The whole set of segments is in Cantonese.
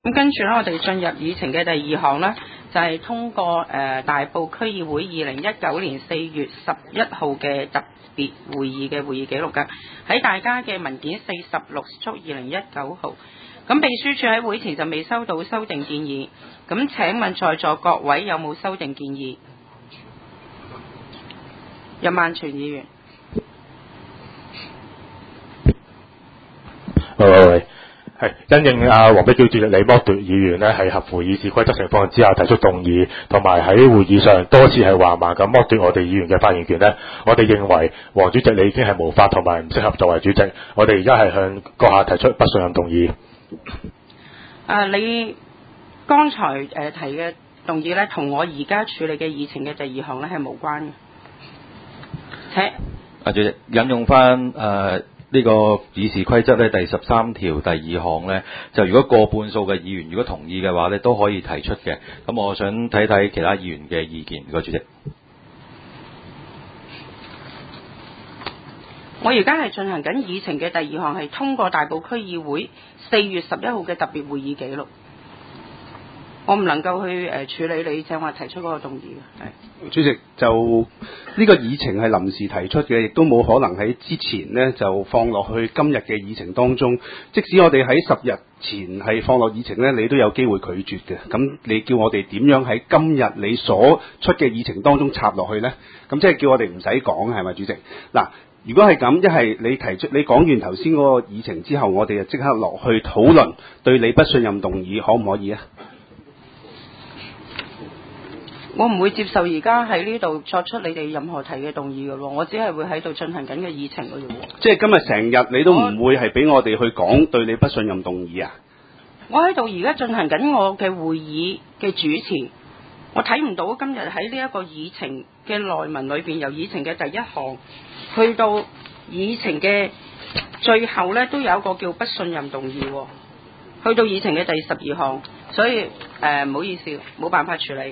咁跟住咧，我哋進入議程嘅第二項呢，就係通過大埔區議會2019年4月11號嘅特別會議嘅會議記錄㗎，喺大家嘅文件46/2019號。咁秘書處喺會前就未收到修訂建議，咁請問在座各位有冇修訂建議？任萬全議員。 喂，係因應黃碧嬌主席你剝奪議員呢係合乎議事規則情況之下提出動議，同埋喺會議上多次係橫蠻咁剝奪我哋議員嘅發言權呢，我哋認為黃主席你已經係無法同埋唔適合作為主席，我哋而家係向閣下提出不信任動議。 你剛才提嘅動議呢，同我而家處理嘅議程嘅第二項呢係無關嘅。請主席引用翻呢個議事規則咧第13條第2項咧，就如果過半數嘅議員如果同意嘅話咧，都可以提出嘅。咁我想睇睇其他議員嘅意見。唔該，主席。 我而家係進行緊議程嘅第二項，係通過大埔區議會4月11號嘅特別會議記錄。我唔能夠去處理你正話提出嗰個動議嘅。 主席，就呢個議程係臨時提出嘅，亦都冇可能喺之前呢就放落去今日嘅議程當中。即使我哋喺10日前係放落議程呢，你都有機會拒絕嘅。咁你叫我哋點樣喺今日你所出嘅議程當中插落去呢？咁即係叫我哋唔使講，係咪主席？嗱，如果係咁，一係你講完頭先嗰個議程之後，我哋就即刻落去討論對你不信任動議，可唔可以啊？ 我唔會接受而家喺呢度作出你哋任何提嘅動議嘅喎，我只係會喺度進行緊嘅議程嘅啫喎。 即係今日成日你都唔會係俾我哋去講對你不信任動議啊？ 我喺度而家進行緊我嘅會議嘅主持，我睇唔到今日喺呢一個議程嘅內文裏邊，由議程嘅第一項去到議程嘅最後呢，都有一個叫不信任動議喎，去到議程嘅第12項，所以唔好意思，冇辦法處理。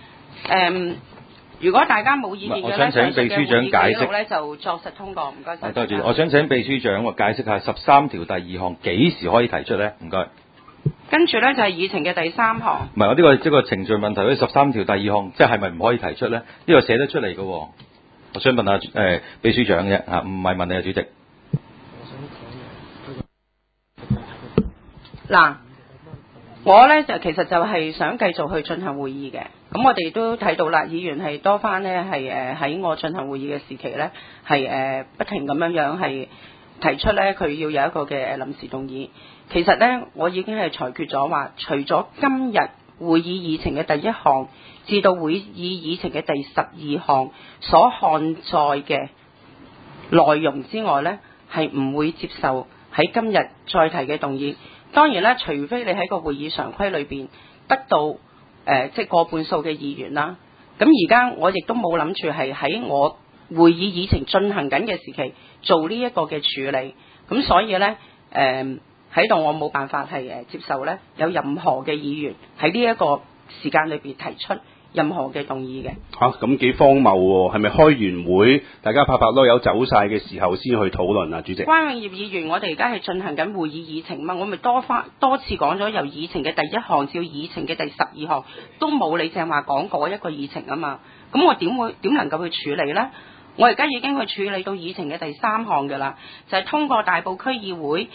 如果大家冇意見嘅咧， 我想請秘書長解釋咧就作實通過，唔該晒。 多謝，我想請秘書長解釋下13條第2項幾時可以提出咧？唔該。 跟住咧就係議程嘅第3項。 唔係，我呢個即係個程序問題。嗰13條第2項，即係咪唔可以提出咧？呢個寫得出嚟嘅。我想問下秘書長啫嚇，唔係問你啊，主席。 嗱，我咧就其實就係想繼續去進行會議嘅。咁我哋都睇到啦，議員係多番咧係喺我進行會議嘅時期咧係不停咁樣係提出咧佢要有一個嘅臨時動議。其實咧我已經係裁決咗話，除咗今日會議議程嘅第1項至到會議議程嘅第12項所看在嘅內容之外咧，係唔會接受喺今日再提嘅動議。當然咧，除非你喺個會議常規裏邊得到即係過半數嘅議員啦。咁而家我亦都冇諗住係喺我會議議程進行緊嘅時期做呢一個嘅處理。咁所以咧喺度我冇辦法係接受咧有任何嘅議員喺呢一個時間裏邊提出任何嘅動議嘅。 咁幾荒謬喎！係咪開完會大家拍拍籮柚走晒嘅時候先去討論啊？主席， 關永業議員，我哋而家係進行緊會議議程嘛，我咪多次講咗由議程嘅第1項至議程嘅第12項都冇你正話講嗰一個議程啊嘛，咁我點能夠去處理呢？我而家已經去處理到議程嘅第3項㗎啦，就係通過大埔區議會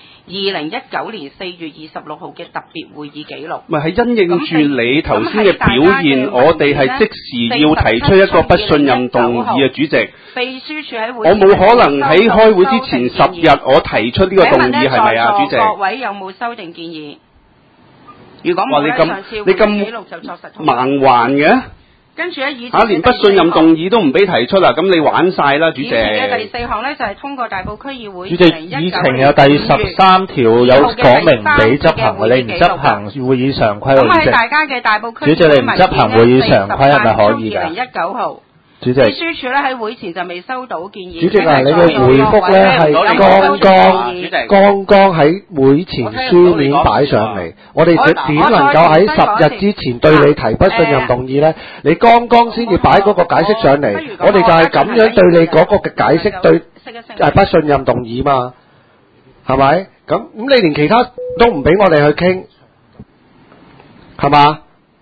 2019年4月26號嘅特別會議記錄。 咪係因應住你頭先嘅表現，我哋係即時要提出一個不信任動議啊，主席。 秘書處喺會， 我冇可能喺開會之前10日我提出呢個動議係咪啊，主席？ 各位有冇修訂建議？如果冇咧，上次會議記錄就作實通過。 盲還嘅？ 跟住咧，議程連不信任動議都唔俾提出啦，咁你玩晒啦，主席。議程嘅第4項咧就係通過大埔區議會。 主席，議程有第13條有講明唔俾執行嘅，你唔執行會議常規。 咁喺大家嘅大埔區主席，你唔執行會議常規係咪可以㗎 ？2019號。 主席， 秘書處咧喺會前就未收到建議。 主席啊，你嘅回覆咧係剛剛喺會前書面擺上嚟，我哋點能夠喺10日之前對你提不信任動議咧？你剛剛先至擺嗰個解釋上嚟，我哋就係咁樣對你嗰個嘅解釋對不信任動議嘛，係咪？咁你連其他都唔俾我哋去傾。 係嘛？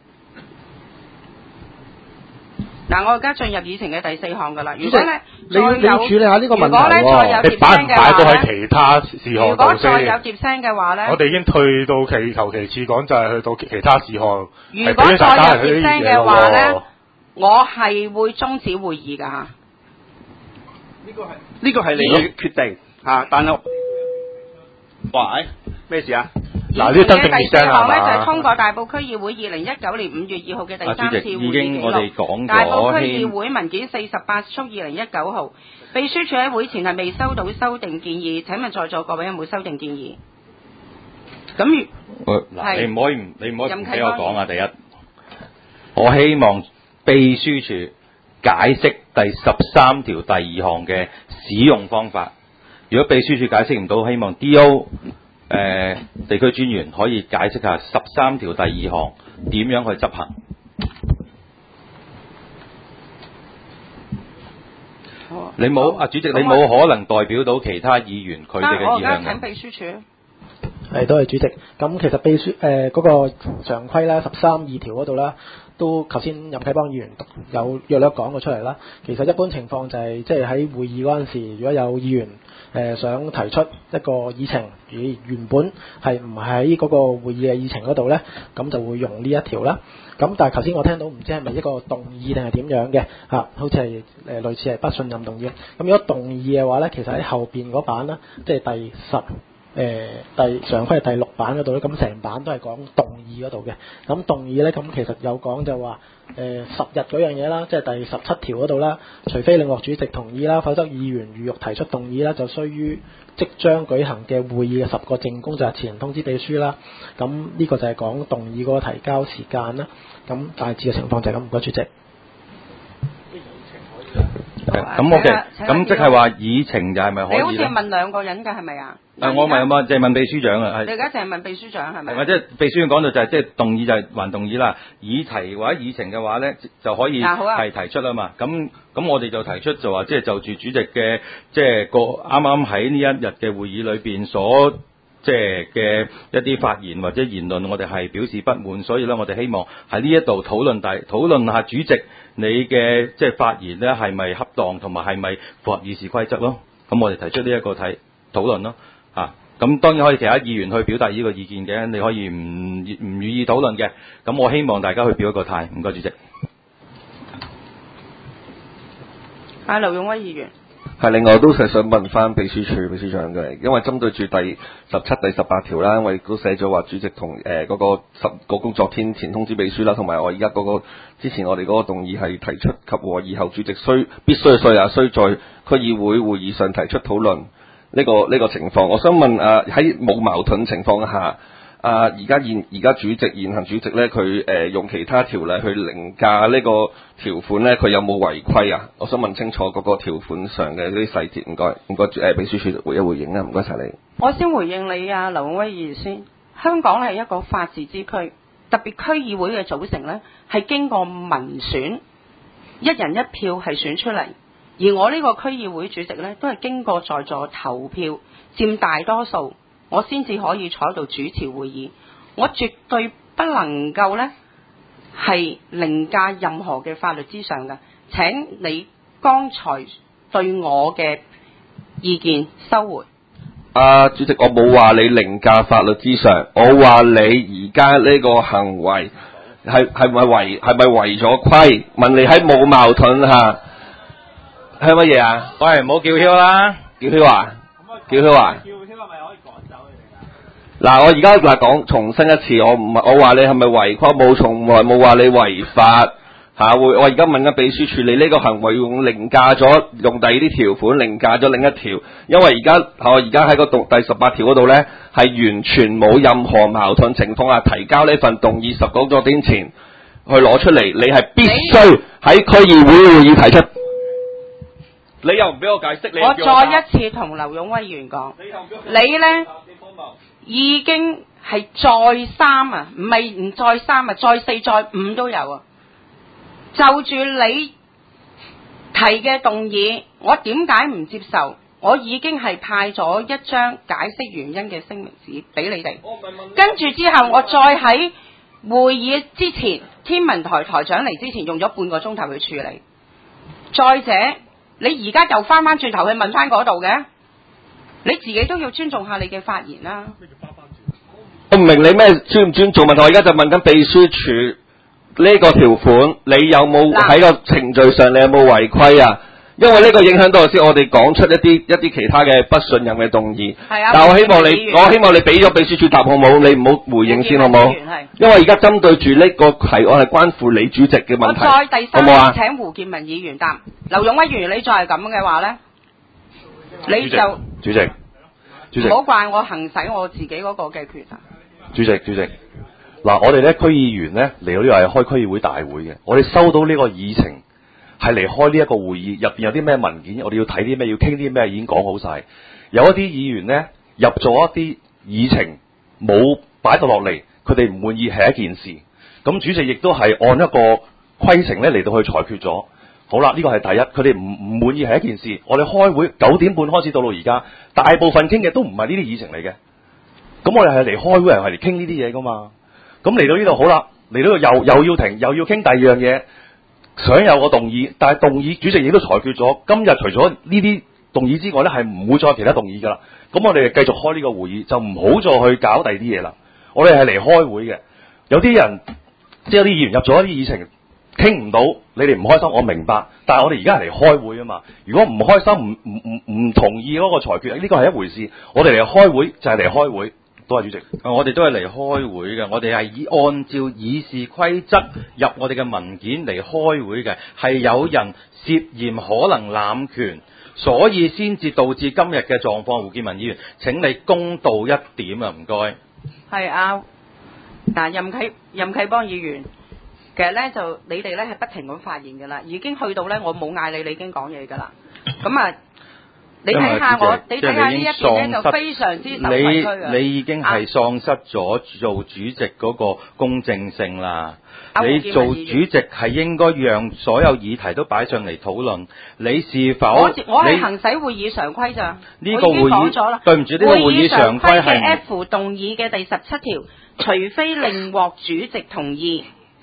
嗱，我而家進入議程嘅第4項㗎啦。如果咧你要處理下呢個問題如果咧再有你擺唔接聲嘅擺到喺話咧， 其他事項如果度再有先？ 接聲嘅話咧， 我哋已經退到求其次講，就係去到其他事項。 如果再有接聲嘅話咧，我係會終止會議㗎嚇。 呢個係你嘅決定嚇，但係喂咩事啊？ 嗱，呢啲真正第4 接聲係項咧就係嘛？ 通過大埔區議會2019年5月2號嘅第3次會議已經我哋講咗大埔區議會文件48/2019號，秘書處喺會前係未收到修訂建議，請問在座各位有冇修訂建議？咁嗱，你唔可以唔俾我講啊！第一，我希望秘書處解釋第13條第2項嘅使用方法。如果秘書處解釋唔到，希望 D.O. 地區專員可以解釋下13條第2項點樣去執行。你冇啊，主席，你冇可能代表到其他議員佢哋嘅意向我而家請秘書處。 多謝主席。咁其實秘書嗰個常規啦13(2)條嗰度啦，都頭先任啟邦議員有約略講過出嚟啦。其實一般情況就係即係喺會議嗰陣時，如果有議員想提出一個議程，而原本係唔喺嗰個會議嘅議程嗰度咧，咁就會用呢一條啦。咁但係頭先我聽到唔知係咪一個動議定係點樣嘅嚇，好似係類似係不信任動議。咁如果動議嘅話咧，其實喺後邊嗰版啦，即係第常規係第6版嗰度咧，咁成版都係講動議嗰度嘅。咁動議咧，咁其實有講就話10日嗰樣嘢啦，即係第17條嗰度啦，除非領獲主席同意啦，否則議員如欲提出動議啦，就須於即將舉行嘅會議嘅10個正工作日前通知秘書啦。咁呢個就係講動議嗰個提交時間啦。咁大致嘅情況就係咁，唔該主席。 咁 OK，咁即係話議程就係咪可以咧？ 你好似問2個人㗎係咪啊？ 我咪問，就係問秘書長啊。 你而家淨係問秘書長係咪？ 或者秘書長講到就係即係動議就係還動議啦。議題或者議程嘅話咧，就可以係提出啊嘛。咁我哋就提出就話即係就住主席嘅即係個啱啱喺呢一日嘅會議裏邊所即係嘅一啲發言或者言論，我哋係表示不滿，所以咧我哋希望喺呢一度討論下主席你嘅即係發言咧係咪恰當，同埋係咪符合議事規則咯？咁我哋提出呢一個討論咯。咁當然可以其他議員去表達呢個意見嘅，你可以唔予意討論嘅。咁我希望大家去表一個態。唔該，主席。 劉勇威議員。 係，另外都係想問翻秘書長嘅，因為針對住第17、第18條啦，我亦都寫咗話主席同嗰個10個工作天前通知秘書啦，同埋我而家嗰個之前我哋嗰個動議係提出及和以後主席必須在區議會會議上提出討論呢個情況。我想問喺冇矛盾情況下，而家現行主席咧，佢用其他條例去凌駕呢個條款咧，佢有冇違規啊？我想問清楚嗰個條款上嘅啲細節，唔該秘書處回應啊，唔該晒你。 我先回應你啊，劉永威議員先。香港係一個法治之區，特別區議會嘅組成咧係經過民選，一人一票係選出嚟，而我呢個區議會主席咧都係經過在座投票佔大多數，我先至可以坐喺度主持會議。我絕對不能夠呢係凌駕任何嘅法律之上嘅。請你剛才對我嘅意見收回。 主席，我冇話你凌駕法律之上，我話你而家呢個行為係咪違咗規？問你喺冇矛盾下係乜嘢啊？ 喂，唔好叫囂啦！ 叫囂啊！嗱，我而家重申一次，我話你係咪違規？我從來冇話你違法嚇。我而家問緊秘書處理呢個行為用凌駕咗，用第二啲條款凌駕咗另一條，因為我而家喺個第18條嗰度咧，係完全冇任何矛盾情況下提交呢份動議10個鐘前去攞出嚟，你係必須喺區議會會議提出。你又唔俾我解釋， 我再一次同劉勇威議員講，你呢已經係再三啊，唔係唔再三啊，再4再5都有啊。就住你提嘅動議，我點解唔接受？我已經係派咗一張解釋原因嘅聲明紙俾你哋，跟住之後我再喺會議之前，天文台台長嚟之前用咗半個鐘頭去處理。再者，你而家又翻轉頭去問翻嗰度嘅，你自己都要尊重下你嘅發言啦。 我唔明你咩尊唔尊重問題，我而家就問緊秘書處呢個條款，你有冇喺個程序上你有冇違規啊？因為呢個影響到先，我哋講出一啲其他嘅不信任嘅動議。係啊。但我希望你俾咗秘書處答好冇？你唔好回應先好冇？因為而家針對住呢個提案係關乎你主席嘅問題。 我再第三好唔好啊？ 請胡建文議員答。劉勇威議員，你再係咁嘅話咧，你就主席， 唔好怪我行使我自己嗰個嘅權啊。 主席，嗱，我哋咧區議員咧嚟到呢個係開區議會大會嘅，我哋收到呢個議程係嚟開呢一個會議，入邊有啲咩文件，我哋要睇啲咩，要傾啲咩，已經講好晒。有一啲議員咧入咗一啲議程冇擺到落嚟，佢哋唔滿意係一件事。咁主席亦都係按一個規程咧嚟到去裁決咗。好啦，呢個係第一，佢哋唔滿意係一件事。我哋開會9點半開始到而家，大部分傾嘅都唔係呢啲議程嚟嘅。咁我哋係嚟開會，係嚟傾呢啲嘢噶嘛。咁嚟到呢度好啦，嚟到又要停，又要傾第二樣嘢，想有個動議，但係動議主席亦都裁決咗，今日除咗呢啲動議之外咧，係唔會再有其他動議噶啦。咁我哋繼續開呢個會議，就唔好再去搞第二啲嘢啦。我哋係嚟開會嘅，有啲人即係有啲議員入咗一啲議程。傾唔到，你哋唔開心，我明白。但係我哋而家係嚟開會啊嘛。如果唔開心，唔同意嗰個裁決，呢個係一回事。我哋嚟開會就係嚟開會。多謝主席。 我哋都係嚟開會嘅，我哋係按照議事規則入我哋嘅文件嚟開會嘅。係有人涉嫌可能濫權，所以先至導致今日嘅狀況。胡建文議員，請你公道一點啊，唔該。係啊，嗱，任啟邦議員。其實咧就你哋咧係不停咁發言㗎啦，已經去到咧我冇嗌你已經講嘢㗎啦。咁啊，你睇下你睇下呢一邊咧就非常之受委屈㗎。你已經係喪失咗做主席嗰個公正性啦。你做主席係應該讓所有議題都擺上嚟討論。你是否我係行使會議常規咋？呢個會議講咗啦。對唔住，呢個會議常規係 F 動議嘅第17條，除非另獲主席同意。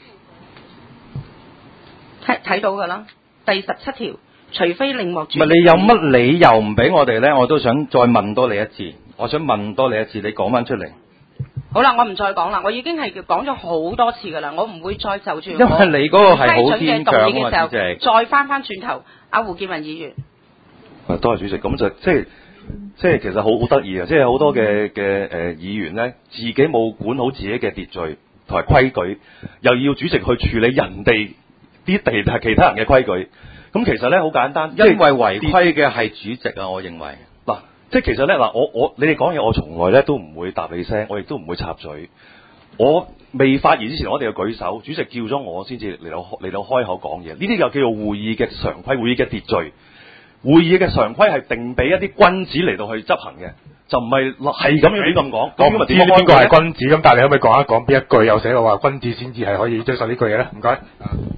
睇到㗎啦，第17條，除非另獲主席。唔係你有乜理由唔俾我哋咧？我都想再問多你一次，我想問多你一次，你講翻出嚟。好啦，我唔再講啦，我已經係講咗好多次㗎啦，我唔會再就住因為你嗰個係好牽強啊，主席。再翻轉頭，阿胡建文議員。 多謝主席，咁就即係其實好得意啊！即係好多嘅議員咧，自己冇管好自己嘅秩序同埋規矩，又要主席去處理人哋啲其他人嘅規矩，咁其實咧好簡單，因為違規嘅係主席啊，我認為嗱，即係其實咧嗱，我你哋講嘢，我從來咧都唔會答你聲，我亦都唔會插嘴。我未發言之前，我哋要舉手，主席叫咗我先至嚟到開口講嘢，呢啲就叫做會議嘅常規，會議嘅秩序。會議嘅常規係定俾一啲君子嚟到去執行嘅，就唔係咁樣咁講。 我唔知邊個係君子，咁但係你可唔可以講一講邊一句有寫過話君子先至係可以遵守呢句嘢咧？唔該。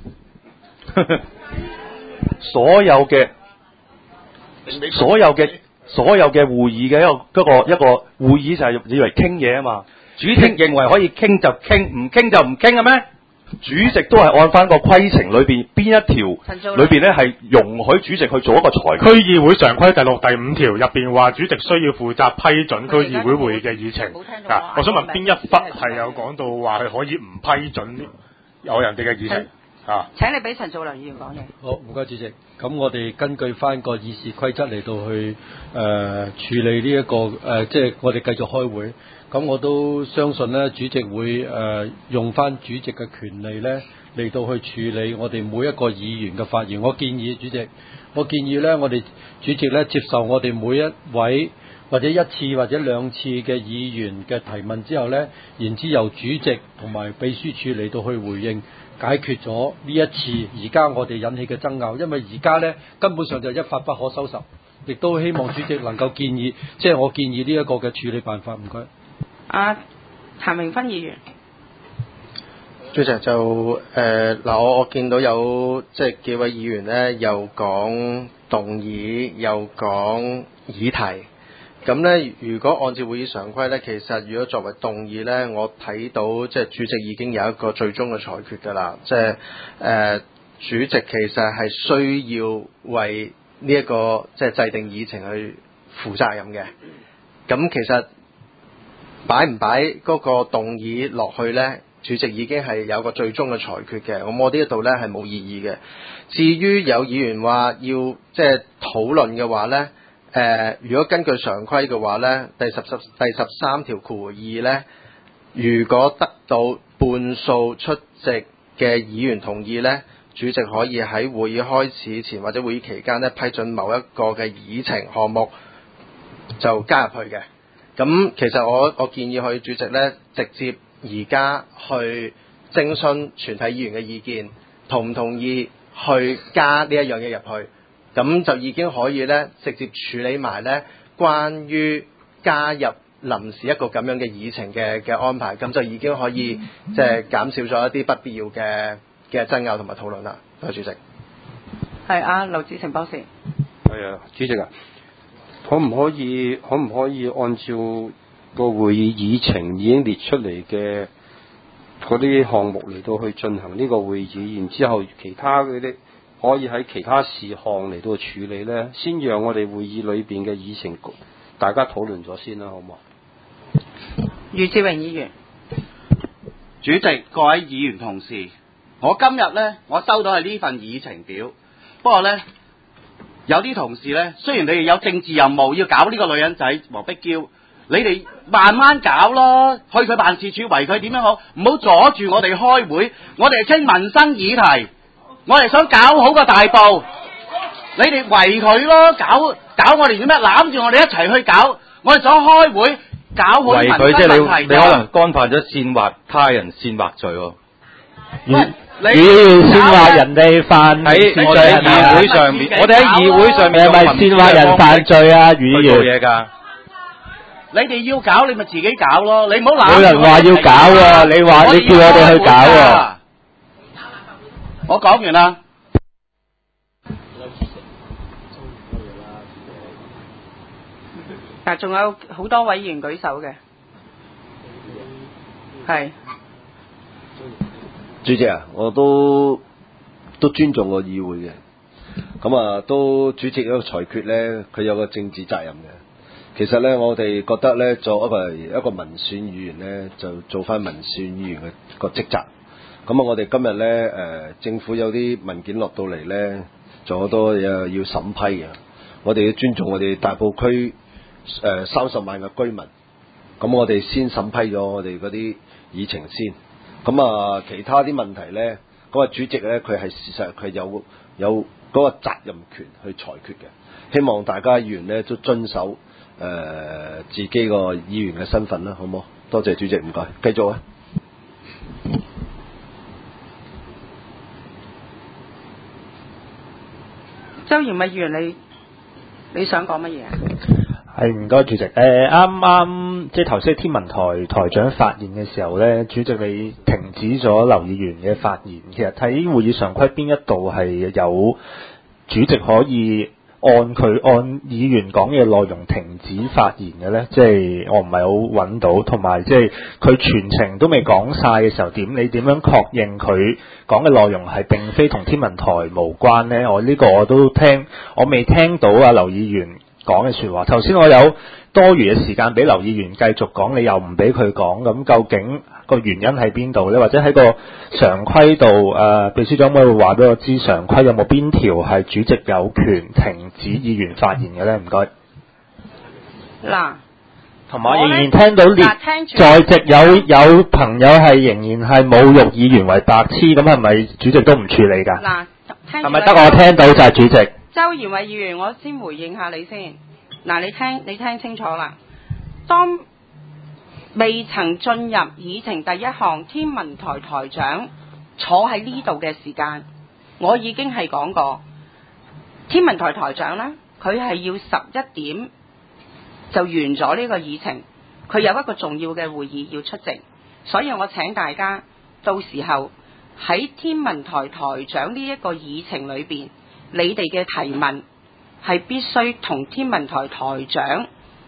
所有嘅會議嘅一個會議就係以為傾嘢啊嘛。主席認為可以傾就傾，唔傾就唔傾嘅咩？主席都係按翻個規程裏邊邊一條裏邊咧係容許主席去做一個裁決。 區議會常規第6、第5條入邊話主席需要負責批准區議會會議嘅議程。我想問邊一忽係有講到話佢可以唔批准有人哋嘅議程？ 請你俾陳祖良議員講嘢。 好，唔該主席。咁我哋根據翻個議事規則嚟到去處理呢一個即係我哋繼續開會。咁我都相信咧，主席會用翻主席嘅權利咧嚟到去處理我哋每一個議員嘅發言。我建議主席，我哋主席咧接受我哋每一位或者1次或者2次嘅議員嘅提問之後咧，然之由主席同埋秘書處嚟到去回應。解決咗呢一次而家我哋引起嘅爭拗，因為而家咧根本上就一發不可收拾，亦都希望主席能夠建議，即係我建議呢一個嘅處理辦法。唔該。 譚明芬議員， 主席就我見到有即係幾位議員咧，又講動議，又講議題。 咁咧，如果按照會議常規咧，其實如果作為動議咧，我睇到即係主席已經有一個最終嘅裁決㗎啦。即係主席其實係需要為呢一個即係制定議程去負責任嘅。咁其實擺唔擺嗰個動議落去咧，主席已經係有個最終嘅裁決嘅。咁我呢一度咧係冇異議嘅。至於有議員話要即係討論嘅話咧，如果根據常規嘅話咧，第13條括弧2咧，如果得到半數出席嘅議員同意咧，主席可以喺會議開始前或者會議期間咧批准某一個嘅議程項目就加入去嘅。咁其實我建議佢主席咧直接而家去徵詢全體議員嘅意見，同唔同意去加呢一樣嘢入去，咁就已經可以咧直接處理埋咧關於加入臨時一個咁樣嘅議程嘅安排，咁就已經可以即係減少咗一啲不必要嘅爭拗同埋討論啦。多謝主席。 係啊，劉志成博士。 係啊，主席啊，可唔可以按照個會議議程已經列出嚟嘅嗰啲項目嚟到去進行呢個會議，然之後其他嗰啲可以喺其他事項嚟到處理咧，先讓我哋會議裏邊嘅議程大家討論咗先啦，好唔好？ 余志榮議員。 主席、各位議員同事，我今日呢，我收到係呢份議程表，不過呢，有啲同事呢，雖然你哋有政治任務要搞呢個女人仔黃碧嬌，你哋慢慢搞咯，去佢辦事處圍佢點樣好，唔好阻住我哋開會。我哋係傾民生議題，我哋想搞好個大埔，你哋圍佢咯，搞我哋做咩？攬住我哋一齊去搞，我哋想開會。搞好民生問題， 即係你可能干犯咗煽惑他人煽惑罪喎。 你煽惑人哋犯喺我哋喺議會上面，我哋喺議會上面係咪煽惑人犯罪啊？語言做嘢㗎。 你哋要搞，你咪自己搞咯，你唔好攬。 冇人話要搞喎，你叫我哋去搞喎。 我講完啦。 但仲有好多位議員舉手嘅，係主席啊，我都尊重個議會嘅，咁啊都主席一個裁決咧，佢有個政治責任嘅。其實咧，我哋覺得咧，作一個民選議員咧，就做翻民選議員嘅個職責。咁啊，我哋今日咧政府有啲文件落到嚟咧，仲有好多嘢要審批嘅。我哋要尊重我哋大埔區30萬嘅居民，咁我哋先審批咗我哋嗰啲議程先。咁啊，其他啲問題咧，嗰個主席咧，佢係事實佢有嗰個責任權去裁決嘅。希望大家議員咧都遵守自己個議員嘅身份啦，好唔好？多謝主席，唔該，繼續啊。 周賢偉議員，你想講乜嘢啊？ 係唔該主席，啱即係頭先天文台長發言嘅時候咧，主席你停止咗劉議員嘅發言。其實睇會議常規邊一度係有主席可以按議員講嘅內容停止發言嘅咧？即係我唔係好揾到，同埋即係佢全程都未講晒嘅時候，你點樣確認佢講嘅內容係並非同天文台無關咧？我呢個我未聽到啊劉議員講嘅說話。頭先我有多餘嘅時間俾劉議員繼續講，你又唔俾佢講，咁究竟個原因喺邊度呢？或者喺個常規度，秘書長可唔可以話俾我知常規有冇邊條係主席有權停止議員發言嘅呢？唔該。 嗱， 同埋我仍然聽到在席有朋友係仍然係侮辱議員為白痴，咁係咪主席都唔處理㗎？ 嗱， 係咪得我聽到就係主席？ 周賢偉議員，我先回應下你先。嗱，你聽清楚啦。當未曾進入議程第一項，天文台台長坐喺呢度嘅時間，我已經係講過，天文台台長呢，佢係要11點就完咗呢個議程，佢有一個重要嘅會議要出席，所以我請大家到時候喺天文台台長呢一個議程裏邊，你哋嘅提問係必須同天文台台長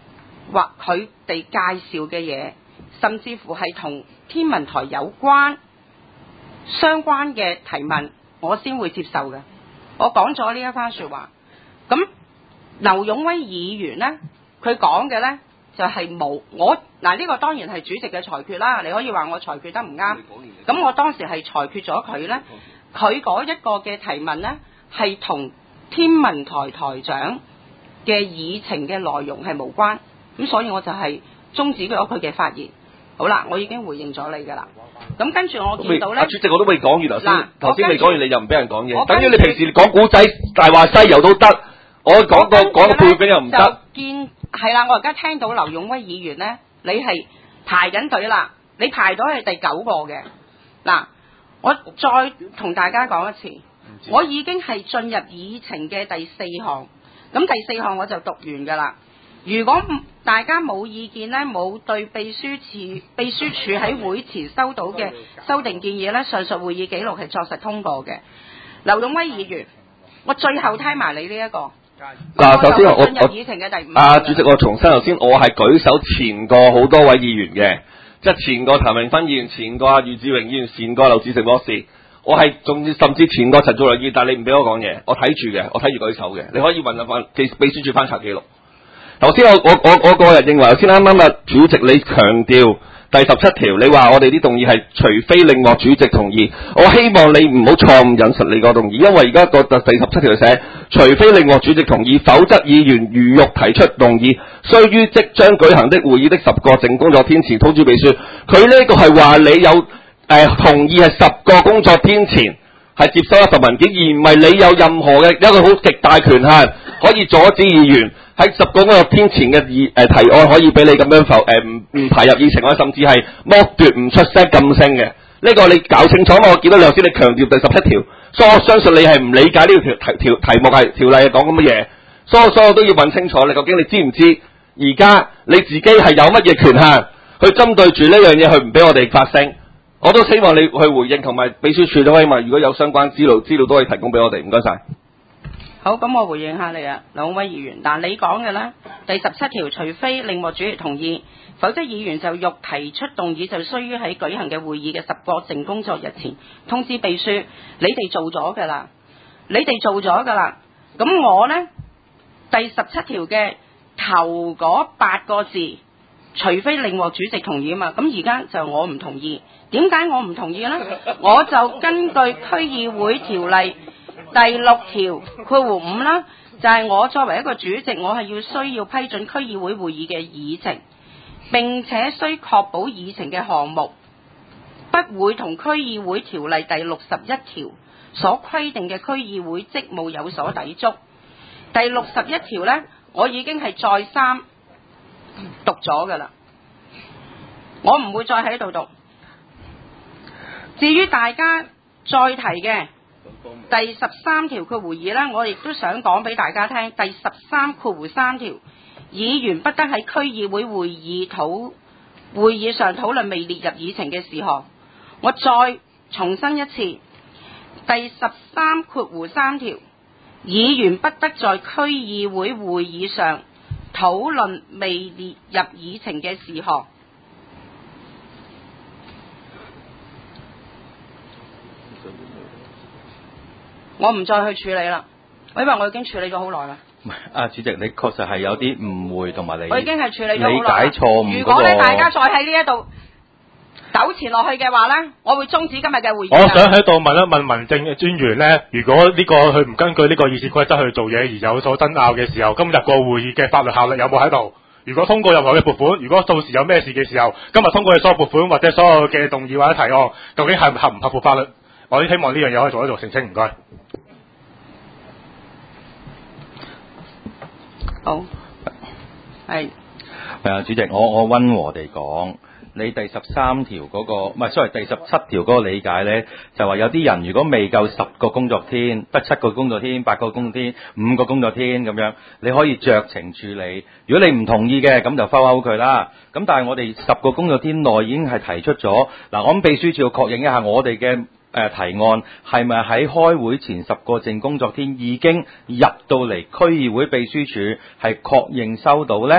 或佢哋介紹嘅嘢，甚至乎係同天文台有關相關嘅提問，我先會接受嘅。我講咗呢一番說話，咁劉勇威議員呢，佢講嘅呢就係冇我嗱，呢個當然係主席嘅裁決啦。你可以話我裁決得唔啱，咁我當時係裁決咗佢呢，佢嗰一個嘅提問呢，係同天文台台長嘅議程嘅內容係無關，咁所以我就係終止咗佢嘅發言。好啦，我已經回應咗你㗎啦。咁跟住我見到咧， 主席我都未講完頭先未講完，你又唔俾人講嘢，等於你平時講古仔大話西遊都得，我講個背景又唔得。 係啦，我而家聽到劉勇威議員咧，你係排緊隊啦，你排到係第9個嘅。嗱，我再同大家講一次，我已經係進入議程嘅第4項，咁第4項我就讀完㗎啦。如果大家冇意見呢，冇對秘書處喺會前收到嘅修訂建議呢，上述會議記錄係作實通過嘅。劉勇威議員，我最後聽埋你呢一個。 嗱，首先我進入議程嘅第5。 主席，我重申頭先，我係舉手前過好多位議員嘅，即係前過譚永芬議員、前過余志榮議員、前過劉志成博士，我係甚至前過陳祖良議員，但係你唔俾我講嘢，我睇住嘅，我睇住舉手嘅，你可以問下秘書處翻查記錄。頭先我個人認為，頭先啱啱主席你強調第17條，你話我哋啲動議係除非另獲主席同意，我希望你唔好錯誤引述你個動議，因為而家個第17條寫，除非另獲主席同意，否則議員如欲提出動議，須於即將舉行的會議的10個正工作天前通知秘書。佢呢個係話你有同意係10個工作天前係接收一份文件，而唔係你有任何嘅一個好極大權限可以阻止議員喺10個工作天前嘅提案可以俾你咁樣唔排入議程，或者甚至係剝奪唔出聲禁聲嘅。呢個你搞清楚嘛？我見到你頭先你強調第17條，所以我相信你係唔理解呢條題目係條例係講咁嘅嘢，所以我都要問清楚你究竟你知唔知而家你自己係有乜嘢權限去針對住呢樣嘢去唔俾我哋發聲？我都希望你去回應，同埋秘書處都可以問，如果有相關資料都可以提供俾我哋，唔該晒。 好，咁我回應下你啊，兩位議員。但你講嘅呢，第17條，除非另獲主席同意，否則議員就欲提出動議，就須於喺舉行嘅會議嘅10個正工作日前通知秘書。你哋做咗㗎啦，咁我呢，第17條嘅頭嗰8個字，除非另獲主席同意啊嘛。咁而家就我唔同意。點解我唔同意呢？我就根據區議會條例第6條5啦，就係我作為一個主席，我係需要批准區議會會議嘅議程，並且需確保議程嘅項目不會同區議會條例第61條所規定嘅區議會職務有所抵觸。第61條呢，我已經係再三讀咗㗎啦，我唔會再喺度讀。至於大家再提嘅第13條2呢，我亦都想講俾大家聽。第13(3) 條，議員不得喺區議會會議上討論未列入議程嘅事項。我再重申一次，第13(3) 條，議員不得在區議會會議上討論未列入議程嘅事項。我唔再去處理啦，因為我已經處理咗好耐啦。 主席，你確實係有啲誤會同埋你我已經係處理咗好耐。 理解錯誤。 如果大家再喺呢一度糾纏落去嘅話呢，我會終止今日嘅會議。 我想喺度問一問民政專員呢，如果呢個佢唔根據呢個議事規則去做嘢而有所爭拗嘅時候，今日個會議嘅法律效力有冇喺度？如果通過任何嘅撥款，如果到時有咩事嘅時候，今日通過嘅所有撥款或者所有嘅動議或者提案，究竟係合唔合乎法律？我希望呢樣嘢可以做一做澄清，唔該。 好，係主席，我溫和地講，你第13條嗰個唔係 sorry 第17條嗰個理解呢，就話有啲人如果未夠10個工作天，得7個工作天、8個工作天、5個工作天咁樣，你可以酌情處理。如果你唔同意嘅，咁就摟佢啦。咁但係我哋10個工作天內已經係提出咗，嗱，我諗秘書處要確認一下我哋嘅提案係咪喺開會前10個正工作天已經入到嚟區議會秘書處係確認收到呢？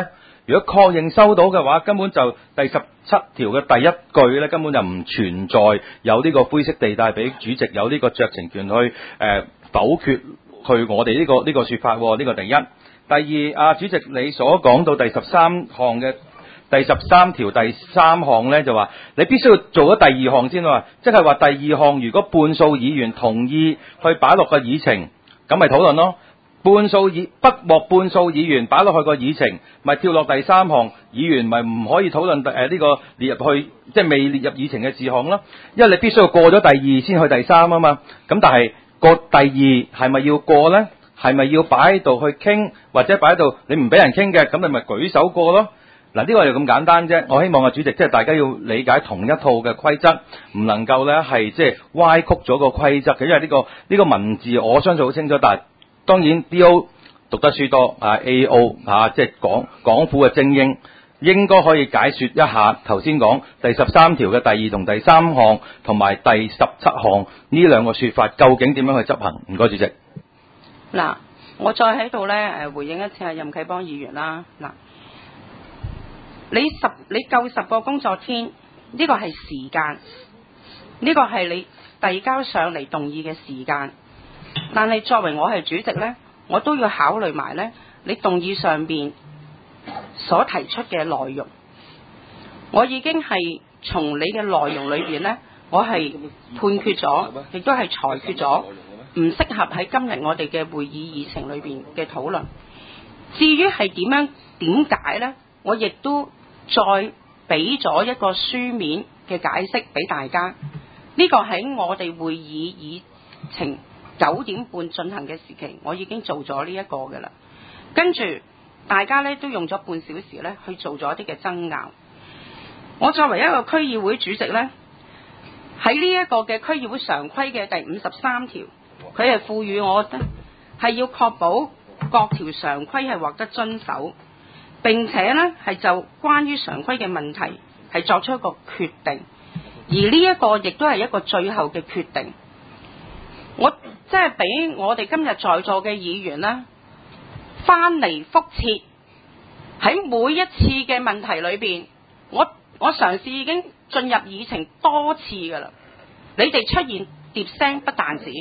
如果確認收到嘅話，根本就第17條嘅第一句咧，根本就唔存在有呢個灰色地帶俾主席有呢個酌情權去否決去我哋呢個說法喎。呢個第一。第二，主席你所講到第13項嘅第13條第3項咧，就話你必須要做咗第2項先喎，即係話第2項如果半數議員同意去擺落個議程，咁咪討論咯。不獲半數議員擺落去個議程，咪跳落第3項，議員咪唔可以討論呢個列入去，即係未列入議程嘅事項咯。因為你必須要過咗第2先去第3啊嘛。咁但係過第2係咪要過咧？係咪要擺喺度去傾，或者擺喺度你唔俾人傾嘅，咁你咪舉手過咯。嗱，呢個就咁簡單啫。我希望主席即係大家要理解同一套嘅規則，唔能夠咧係即係歪曲咗個規則嘅。因為呢個文字我相信好清楚，但係當然 D.O. 讀得書多A.O. 即係港府嘅精英，應該可以解說一下頭先講第13條嘅第2同第3項，同埋第17項呢兩個說法究竟點樣去執行？唔該，主席。 嗱，我再喺度咧回應一次任啟邦議員啦。嗱，你夠10個工作天，呢個係時間，呢個係你遞交上嚟動議嘅時間。但係作為我係主席呢，我都要考慮埋呢你動議上邊所提出嘅內容。我已經係從你嘅內容裏邊呢，我係判決咗，亦都係裁決咗唔適合喺今日我哋嘅會議議程裏邊嘅討論。至於係點解呢？我亦都再俾咗一個書面嘅解釋俾大家。呢個喺我哋會議議程9點半進行嘅時期，我已經做咗呢一個嘅啦。跟住大家咧都用咗半小時咧去做咗一啲嘅爭拗。我作為一個區議會主席咧，喺呢一個嘅區議會常規嘅第53條，佢係賦予我係要確保各條常規係獲得遵守，並且咧係就關於常規嘅問題係作出一個決定，而呢一個亦都係一個最後嘅決定。我即係俾我哋今日在座嘅議員啦，翻嚟覆轍喺每一次嘅問題裏邊，我嘗試已經進入議程多次噶啦，你哋出現疊聲不但止，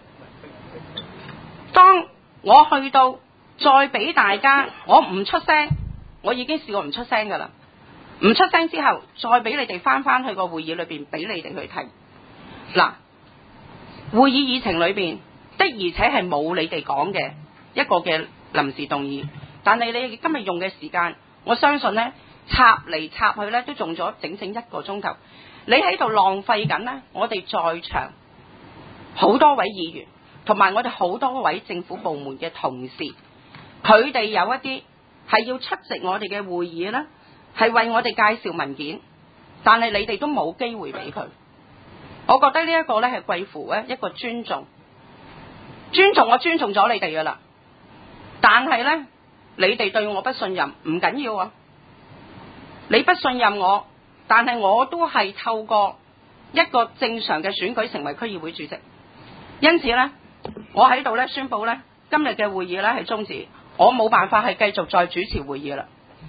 當我去到再俾大家，我唔出聲，我已經試過唔出聲噶啦，唔出聲之後再俾你哋翻去個會議裏邊俾你哋去提。嗱，會議議程裏邊的而且係冇你哋講嘅一個嘅臨時動議，但係你今日用嘅時間，我相信呢插嚟插去呢都用咗整1個鐘頭，你喺度浪費緊呢我哋在場好多位議員同埋我哋好多位政府部門嘅同事，佢哋有一啲係要出席我哋嘅會議呢，係為我哋介紹文件，但係你哋都冇機會俾佢。我覺得呢一個呢係貴乎一個尊重，我尊重咗你哋噶啦，但係呢，你哋對我不信任唔緊要啊，你不信任我，但係我都係透過一個正常嘅選舉成為區議會主席，因此呢，我喺度呢宣布呢今日嘅會議呢係終止，我冇辦法係繼續再主持會議啦。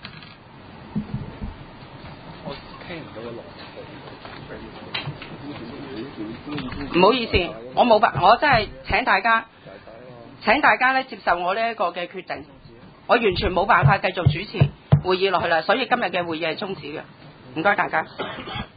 我聽唔到個邏輯。 唔好意思，我真係請大家咧接受我呢一個嘅決定，我完全冇辦法繼續主持會議落去啦，所以今日嘅會議係終止嘅，唔該大家。